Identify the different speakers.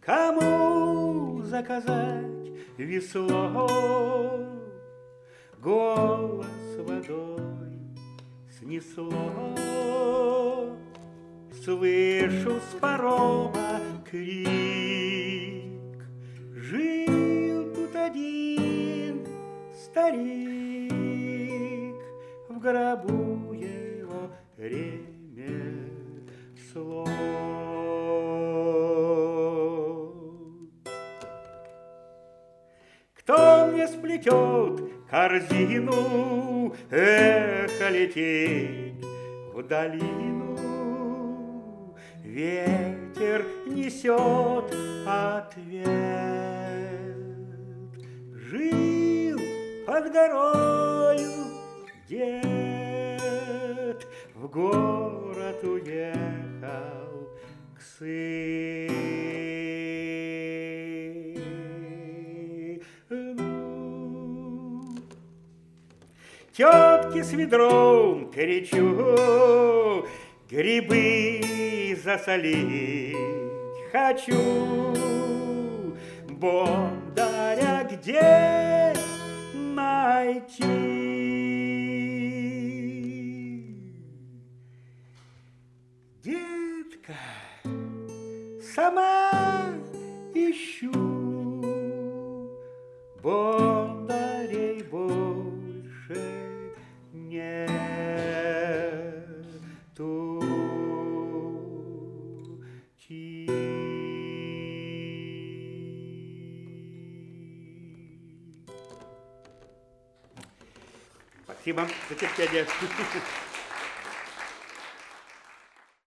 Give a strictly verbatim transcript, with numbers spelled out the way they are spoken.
Speaker 1: Кому заказать весло? Голос водой снесло. Слышу с парома крик. Жил тут один старик, в гробу его ремесло. Кто мне сплетет корзину, эхо лететь в долину? Ветер несет ответ. Жил под горою дед, в город уехал к сыну. Тетки с ведром горячо грибы засолить хочу. Бондаря где найти? Детка, сама ищу. Бондарей больше нету. Спасибо за терпение.